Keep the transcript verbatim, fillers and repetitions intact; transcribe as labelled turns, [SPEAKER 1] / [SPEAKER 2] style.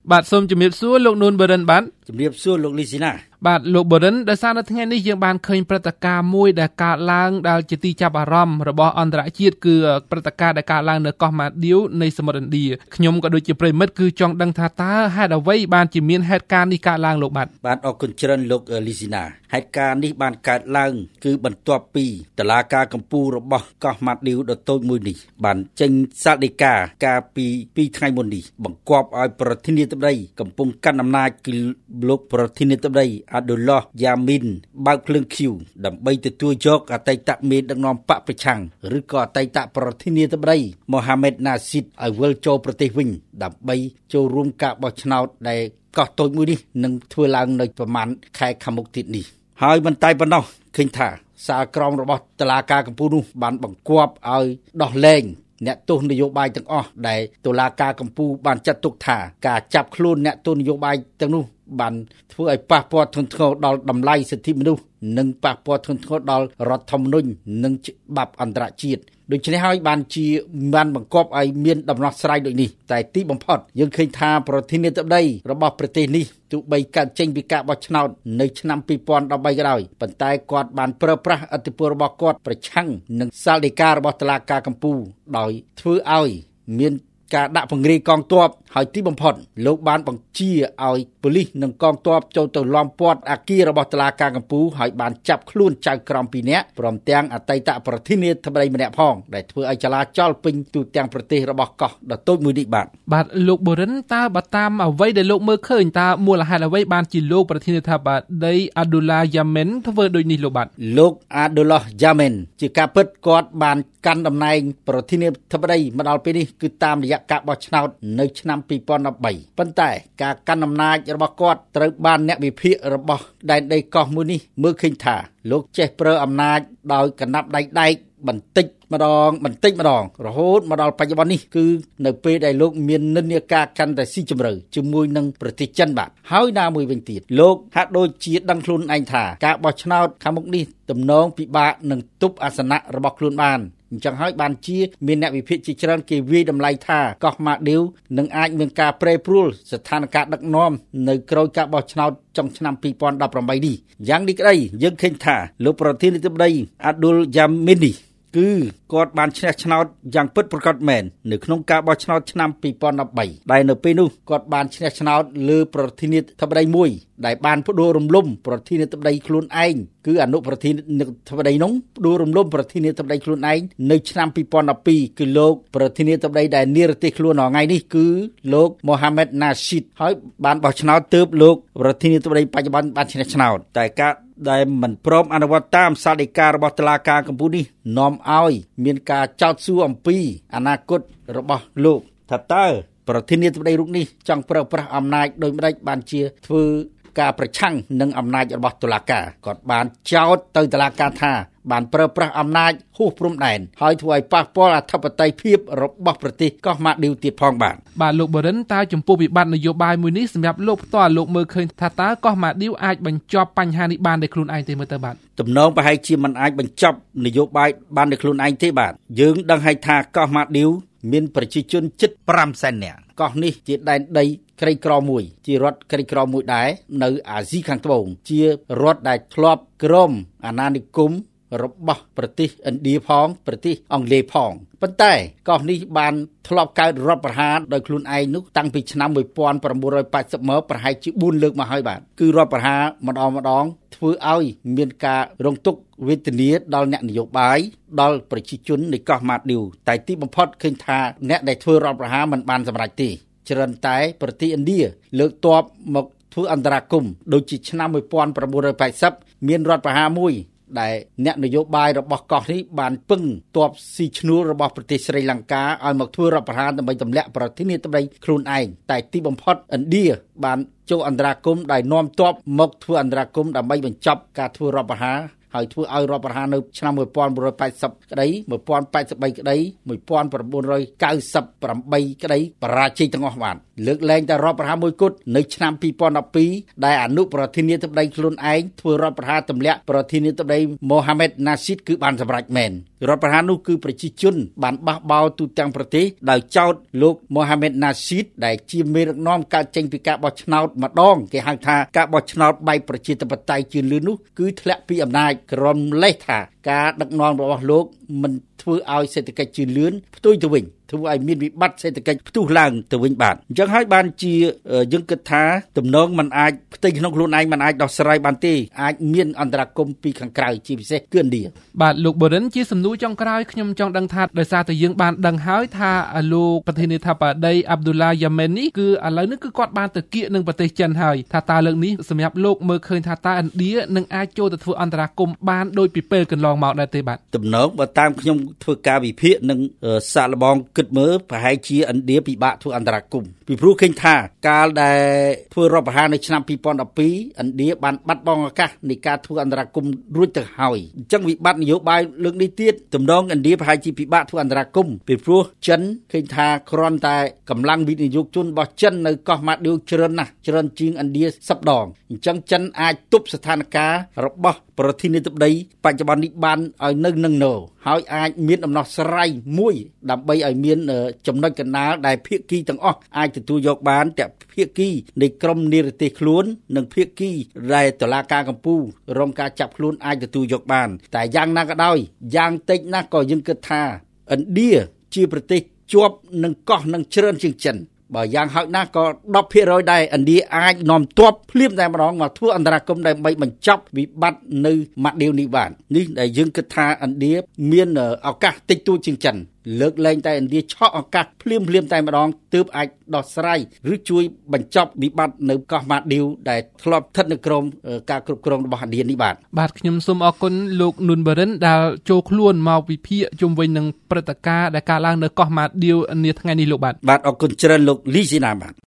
[SPEAKER 1] បាទសូមជំរាបសួរលោកនួនបរិនបាទ
[SPEAKER 2] ជំរាបសួរលោកលីស៊ីណា
[SPEAKER 1] បាទលោកបរិនដោយសារនៅថ្ងៃនេះយើងបានឃើញព្រឹត្តិការណ៍មួយដែលកើតឡើងដែលជាទីចាប់អារម្មណ៍របស់អន្តរជាតិគឺព្រឹត្តិការណ៍ដែលកើតឡើងនៅកោះម៉ាឌីវនៃសមុទ្រឥណ្ឌាខ្ញុំក៏ដូចជាប្រិមិត្តគឺចង់ដឹងថាតើហេតុអ្វីបានជាមានហេតុការណ៍នេះកើតឡើងលោកបាទ
[SPEAKER 2] បាទអរគុណច្រើនលោកលីស៊ីណាហេតុការណ៍នេះបានកើតឡើងគឺបន្ទាប់ពីតុលាការកំពូលរបស់កោះម៉ាឌីវដ៏តូចមួយនេះបានចេញសាលដីកាកាលពីពីរថ្ងៃមុននេះបង្គាប់ឲ្យប្រធានាធិបតីកំពុងកាន់អំណាចគឺលោកប្រធានាធិបតីអាឌូឡោះយ៉ាមីនបើកភ្លើងឃ្យូដើម្បីទទួលយកអតីតមេដឹកនាំបកប្រឆាំងឬក៏អតីតប្រធានាធិបតីម៉ូហាម៉េតណាស៊ីតឲ្យវិលចូលប្រទេសវិញដើម្បីចូលរួមការបោះឆ្នោតដែលកោះតូចមួយនេះនឹងធ្វើឡើងនៅប្រមាណខែខាងមុខទៀតនេះហើយមិនតែប៉ុណ្ណោះឃើញថាសាលក្រមរបស់តុលាការកំពូលនោះបានបង្គាប់ឲ្យដោះលែងអ្នកទោសនយោបាយទាំងអស់ដែលតុលាការកំពូលបានចាត់ទុកថាការចាប់ខ្លួនអ្នកទោសនយោបាយទាំងនោះបានធ្វើឲ្យប៉ះពាល់ធ្ងន់ធ្ងរដល់តម្លៃសិទ្ធិមនុស្សនិងប៉ះពាល់ធ្ងន់ធ្ងរដល់រដ្ឋធម្មនុញ្ញនិងច្បាប់អន្តរជាតិដូច្នេះហើយបានជាបានបង្គាប់ឲ្យមានដំណោះស្រាយដូចនេះតែទីបំផុតយើងឃើញថាប្រធានាធិបតីរបស់ប្រទេសនេះទោះបីកើតចេញពីការបោះឆ្នោតនៅឆ្នាំពីរពាន់ដប់បីក៏ដោយប៉ុន្តែគាត់បានប្រើប្រាស់ឥទ្ធិពលរបស់គាត់ប្រឆាំងនឹងសាលដីការបស់តុលាការកំពូលដោយធ្វើឲ្យមានការដាក់ពង្រាយកងទ័ពហើយទីបំផុតលោកបានបង្ជាឲ្យប៉ូលីសនិងកងទ័ពចូលទៅឡោមព័ទ្ធអគាររបស់តុលាការកំពូលហើយបានចាប់ខ្លួនចៅក្រមពីរនាក់ព្រមទាំងអតីតប្រធានាធិបតីម្នាក់ផងដែលធ្វើឲ្យចលាចលពេញទូទាំងប្រទេសរបស់កោះដ៏តូចមួយនេះបាទ
[SPEAKER 1] បាទលោកបរិនតើបើតាមអ្វីដែលលោកមើលឃើញតើមូលហេតុអ្វីបានជាលោកប្រធានាធិបតីអាឌូឡាយ៉ាមីនធ្វើដូចនេះលោកបាទ
[SPEAKER 2] លោកអាឌូឡោះយ៉ាមីនជាការពិតគាត់បានកាន់តំណែងប្រធានាធិបតីមកដល់ពេលនេះគឺតាមរយៈការបោះឆ្នោតនៅឆ្នាំពីរពាន់ដប់បីប៉ុន្តែការកាន់អំណាចរបស់គាត់ត្រូវបានអ្នកវិភាគរបស់ដែនដីកោះមួយនេះមើលឃើញថាលោកចេះប្រើអំណាចដោយកណ្ដាប់ដៃដែកបន្តិចម្ដងបន្តិចម្ដងរហូតមកដល់បច្ចុប្បន្ននេះគឺនៅពេលដែលលោកមាននិន្នាការកាន់តែស៊ីជម្រៅជាមួយនឹងប្រទេសចិនបាទហើយណាមួយវិញទៀតលោកហាក់ដូចជាដឹងខ្លួនឯងថាការបោះឆ្នោតខាងមុខនេះទំនងពិបាកនឹងទប់អាសនៈរបស់ខ្លួនបានអញ្ចឹងហើយបានជាមានអ្នកវិភាគជាច្រើនគេវាយតម្លៃថាកោះម៉ាឌីវនឹងអាចមានការប្រែប្រួលស្ថានភាពដឹកនាំនៅក្រោយការបោះឆ្នោតចុងឆ្នាំពីរពាន់ដប់ប្រាំបីនេះយ៉ាងនេះក្តីយើងឃើញថាលោកប្រធានាធិបតីអាឌូលយ៉ាមីនីគឺគាត់បានឈ្នះឆ្នោតយ៉ាងពិតប្រាកដមែននៅក្នុងការបោះឆ្នោតឆ្នាំពីរពាន់ដប់បីដែលនៅពេលនោះគាត់បានឈ្នះឆ្នោតលើប្រធានាធិបតីមួយដែលបានផ្ដួលរំលំប្រធានាធិបតីខ្លួនឯងគឺអនុប្រធានាធិបតីនោះផ្ដួលរំលំប្រធានាធិបតីខ្លួនឯងនៅឆ្នាំពីរពាន់ដប់ពីរគឺលោកប្រធានាធិបតីដែលនិរទេសខ្លួនថ្ងៃនេះគឺលោកម៉ូហាម៉េតណាស៊ីតហើយបានបោះឆ្នោតទើបលោកប្រធានាធិបតីបច្ចុប្បន្នបានឈ្នះឆ្នោតតែការដែលមិនព្រមអនុវត្តតាមសាលដីការបស់តុលាការកំពូលនេះនាំឲ្យមានការចោទសួរអំពីអនាគតរបស់លោកថាតើប្រធានាធិបតីរូបនេះចង់ប្រើប្រាស់អំណាចដូចម្តេចបានជាធ្វើការប្រឆាំងនឹងអំណាចរបស់តុលាការគាត់បានចោទទៅតុលាការថាបានប្រើប្រាស់អំណាចហួសព្រំដែនហើយធ្វើឲ្យប៉ះពាល់អធិបតេយ្យភាពរបស់ប្រទេសកោះម៉ាឌីវទៀតផងបាទ
[SPEAKER 1] បាទលោកបរិនតើចំពោះវិបត្តិនយោបាយមួយនេះសម្រាប់លោកផ្ទាល់លោកមើលឃើញថាតើកោះម៉ាឌីវអាចបញ្ចប់បញ្ហានេះបានដោយខ្លួនឯងទេមើលទៅបាទ
[SPEAKER 2] ទំនងប្រហែលជាមិនអាចបញ្ចប់នយោបាយបានដោយខ្លួនឯងទេបាទយើងដឹងហើយថាកោះម៉ាឌីវមានប្រជាជនជិតប្រាំសែននាក់កោះនេះជាដែនដីក្រីក្រមួយជារដ្ឋក្រីក្រមួយដែរនៅអាស៊ីខាងត្បូងជារដ្ឋដែលធ្លាប់ក្រោមអាណានិគមរបស់ប្រទេសឥណ្ឌាផងប្រទេសអង់គ្លេសផងប៉ុន្តែកោះនេះបានធ្លាប់កើតរដ្ឋប្រហារដោយខ្លួនឯងនោះតាំងពីឆ្នាំមួយពាន់ប្រាំមួយប៉ាសិបមកប្រហែលជាបួនលើកមកហើយបាទគឺរដ្ឋប្រហារម្ដងម្ដងធ្វើឲ្យមានការរងទុក្ខវេទនាដល់អ្នកនយោបាយដល់ប្រជាជននៃកោះម៉ាឌីវតែទីបំផុតឃើញថាអ្នកដែលធ្វើរដ្ឋប្រហារមិនបានសម្រេចទេច្រើនតែប្រទេសឥណ្ឌាលើកទ័ពមកធ្វើអន្តរាគមន៍ដូចជាឆ្នាំមួយពាន់ប្រាំមួយប៉ាសិបមានរដ្ឋប្រហារមួយដែលអ្នកនយោបាយរបស់កោះនេះបានពឹងទ័ពស៊ីឈ្នួលរបស់ប្រទេសស្រីលង្កាឲ្យមកធ្វើរដ្ឋប្រហារដើម្បីទម្លាក់ប្រធានាធិបតីខ្លួនឯងតែទីបំផុតឥណ្ឌាបានចូលអន្តរាគមន៍ដោយនាំទ័ពមកធ្វើអន្តរាគមន៍ដើម្បីបញ្ចប់ការធ្វើរដ្ឋប្រហារហើយធ្វើឲ្យរដ្ឋប្រហារនៅឆ្នាំមួយពាន់ប្រាំមួយប៉ាសិបក្តីមួយពាន់ប៉ាសិបបីក្តីមួយពាន់ប្រាំបួនកៅសិបប្រាំបីក្តីបរាជ័យទាំងអស់បាទលើកលែងតែរដ្ឋប្រហារមួយគត់នៅឆ្នាំពីរពាន់ដប់ពីរដែលអនុប្រធានាធិបតីខ្លួនឯងធ្វើរដ្ឋប្រហារទម្លាក់ប្រធានាធិបតី Mohamed Nasheed គឺបានសម្រេចមែនរដ្ឋប្រហារនោះគឺប្រជាជនបានបះបោរទូទាំងប្រទេសដោយចោទលោក Mohamed Nasheed ដែលជាមេដឹកនាំកើតចេញពីការបោះឆ្នោតម្ដងគេហៅថាការបោះឆ្នោតបែបប្រជាធិបតេយ្យជឿនលឿននោះគឺធ្លាក់ពីអំណាចក្រមលេសថាការដឹកនាំរបស់លោកមិនធ្វើឲ្យសេដ្ឋកិច្ចជឿនលឿនផ្ទុយទៅវិញធ្វើឲ្យមានវិបត្តិសេដ្ឋកិច្ចផ្ទុះឡើងទៅវិញបាទអញ្ចឹងហើយបានជាយើងគិតថាទំនងมันអាចផ្ទៃក្នុងខ្លួនឯងมันអាចដោះស្រាយបានទេអាចមានអន្តរាគមន៍ពីខាងក្រៅជាពិសេសគឺឥណ្ឌា
[SPEAKER 1] បាទលោកបូរិនជាសំណួរចុងក្រោយខ្ញុំចង់ដឹងថាដោយសារតែយើងបានដឹងហើយថាលោកប្រធានាធិបតីអាប់ឌុលឡាយ៉ាមែននេះគឺឥឡូវនេះគឺគាត់បានទៅគៀកនឹងប្រទេសចិនហើយថាតើលើកនេះសម្រាប់លោកមើលឃើញថាតើឥណ្ឌានឹងអាចចូលទៅធ្វើអន្តរាគមន៍បានដោយពីពេលកន្លងមកដែរទេបាទ
[SPEAKER 2] ទំនងបើតាមខ្ញុំធ្វើការវិភាគនឹងសាកល្បងគិតមើលប្រហែលជាឥណ្ឌាពិបាកធ្វើអន្តរាគមន៍ពីព្រោះឃើញថាកាលដែលធ្វើរដ្ឋប្រហារនៅឆ្នាំពីរពាន់ដប់ពីរឥណ្ឌាបានបាត់បង់ឱកាសនៃការធ្វើអន្តរាគមន៍រួចទៅហើយអញ្ចឹងវិបត្តិនយោបាយលើកនេះទៀតទំនងឥណ្ឌាប្រហែលជាពិបាកធ្វើអន្តរាគមន៍ពីព្រោះចិនឃើញថាគ្រាន់តែកម្លាំងវិនិយោគជនរបស់ចិននៅកោះម៉ាឌីវច្រើនណាស់ច្រើនជាងឥណ្ឌាសិបដងអញ្ចឹងចិនអាចទប់ស្ថានភាពរបស់ប្រធានាធិបតីបច្ចុប្បន្ននេះបានឲ្យនៅនឹងណូហើយអាចមានដំណោះស្រាយមួយដើម្បីឲ្យមានចំណុចកណ្ដាលដែលភាគីទាំងអស់អាចទទួលយកបានតែភាគីនៃក្រមនិរទេសខ្លួននិងភាគីដែលតុលាការកំពូលរងការចាប់ខ្លួនអាចទទួលយកបានតែយ៉ាងណាក៏ដោយយ៉ាងតិចណាស់ក៏យើងគិតថាឥណ្ឌាជាប្រទេសជាប់នឹងកោះនឹងច្រើនជាងចិនបើយ៉ាងហោចណាស់ក៏ដប់ភាគរយដែរឥណ្ឌាអាចនាំទ័ពភ្លាមតែម្ដងមកធ្វើអន្តរាគមន៍ដើម្បីបញ្ចប់វិបត្តិនៅម៉ាឌីវនេះបាននេះដែលយើងគិតថាឥណ្ឌាមានឱកាសតិចតួចជាងចិនលើកលែងតែឥណ្ឌាឆក់ឱកាសភ្លាមភ្លាមតែម្ដងទើបអាចដោះស្រាយឬជួយបញ្ចប់វិបត្តិនៅកោះម៉ាឌីវដែលធ្លាប់ស្ថិតនៅក្រោមការគ្រប់គ្រងរបស់ឥណ្ឌានេះបាទ
[SPEAKER 1] បាទខ្ញុំសូមអរគុណលោកនុនបរិនដែលចូលខ្លួនមកវិភាគជុំវិញនឹងព្រឹត្តិការណ៍ដែលកើតឡើងនៅកោះម៉ាឌីវនាថ្ងៃនេះលោកបាទ
[SPEAKER 2] បាទអរគុណច្រើនលោកលីស៊ីណាបាទ